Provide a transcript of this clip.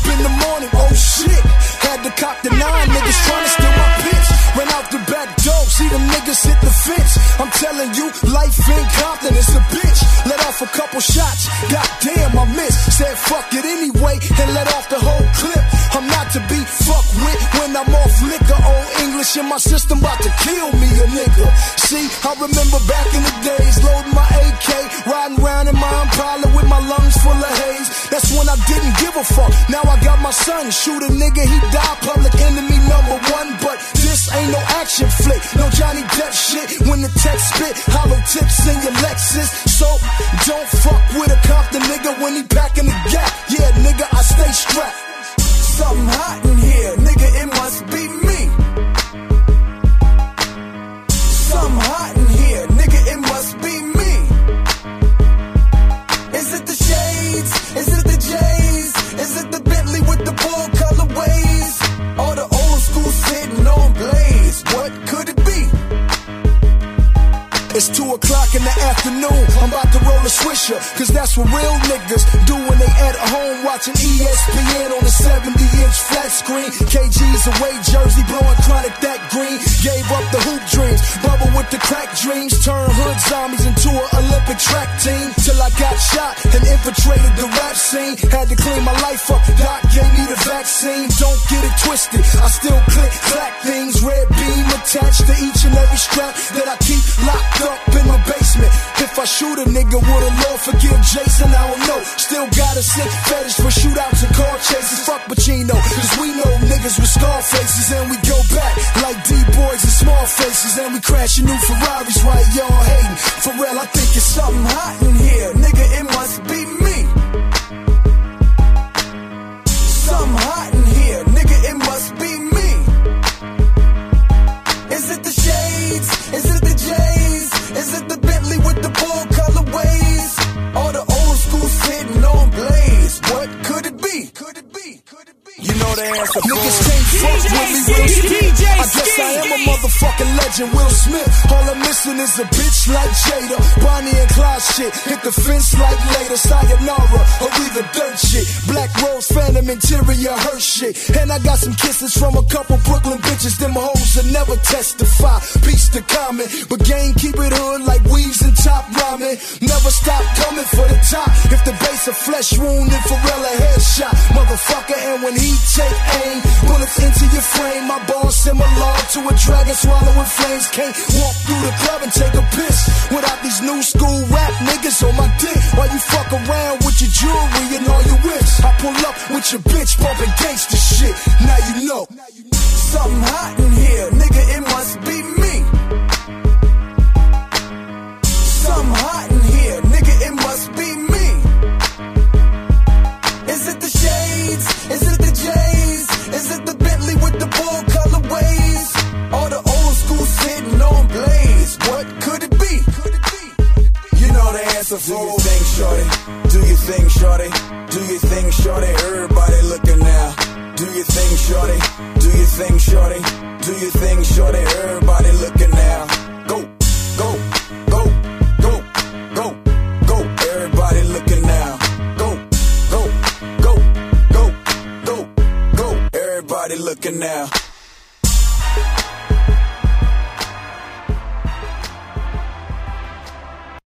up in the morning, oh shit. Had to cop the 9, niggas trying to steal my pitch. Ran out the back door, see them niggas hit the fence. I'm telling you, life in Compton is a bitch. Let off a couple shots, goddamn I missed. Said fuck it anyway, and let off the whole clip. I'm not to be fucked with when I'm off liquor. Old English in my system about to kill me a nigga. See, I remember back in the days, loading my AK, riding around in my Impala with my lungs full of haze. That's when I didn't give a fuck. Now I got my son, shoot a nigga, he died, public enemy #1. But this ain't no action flick, no Johnny Depp shit. When the text spit, hollow tips in your Lexus. So don't fuck with a Compton nigga when he packing the gap. Yeah, nigga, I stay strapped. Something hot in here, nigga, it must be me. Something hot in here, nigga, it must be me. Is it the shades? Is it the J's? Is it the Bentley with the bull colorways? Or the old school sitting on Blaze? What could it be? It's 2 o'clock in the afternoon, I'm about to roll a swisher, cause that's what real niggas do when they at home watching ESPN on a 70-inch flat screen. KG's away jersey, blowing chronic that green. Gave up the hoop dreams, bubble with the crack dreams. Turned hood zombies into an Olympic track team. Till I got shot and infiltrated the rap scene. Had to clean my life up, Doc gave me the vaccine. Don't get it twisted, I still click, clack things. Red beam attached to each and every strap that I keep locked up in my basement. If I shoot a nigga, would a Lord forgive Jason? I don't know. Still got a sick fetish for shootouts and car chases. Fuck Pacino, cause we know niggas with scar faces. And we go back like D-boys and small faces. And we crashing new Ferraris while y'all hating. For real, I think it's something hot in here. Nigga, it must be me. Something hot in here. Nigga, it must be me. Is it the shades? Is it the J's? Is it the Bentley with the bull colorways? Or the old school sitting on Blaze? What could it be? Could it be? Could it be? You know the answer. Niggas can't fuck with me, Will Smith. I guess I am a motherfucking legend, Will Smith. All I'm missing is a bitch like Jada. Bonnie and Clyde shit. Hit the fence like later. Sayonara, or either dirt shit. Black Rose, Phantom interior, her shit. And I got some kisses from a couple Brooklyn bitches. Them hoes that never testify. Peace to comment, but game keep it hood like weaves and top ramen. Never stop coming for the top. If the base of flesh wound, then Pharrell a headshot, motherfucker. And when he take aim, bullets into your frame. My balls similar to a dragon swallowing flames. Can't walk through the club and take a piss without these new school rap niggas on my dick. While you fuck around with your jewelry and all your whips, I pull up with your bitch bumping gangsta shit. Now you know. Something hot in here, nigga, it must be me. Something hot in here, nigga, it must be me. Is it the shades? Is it the J's? Is it the Bentley with the bull colorways? Or the old school sitting on Blaze? What could it be? Could it be? You know the answer, fool. Do your thing, shorty. Do your thing, shorty. Do your thing, shorty. Everybody looking now. Do your thing, shorty. Do your thing, shorty. Do your thing, shorty. Everybody looking now. Go, go, go, go, go, go. Everybody looking now. Go, go, go, go, go, go. Everybody looking now.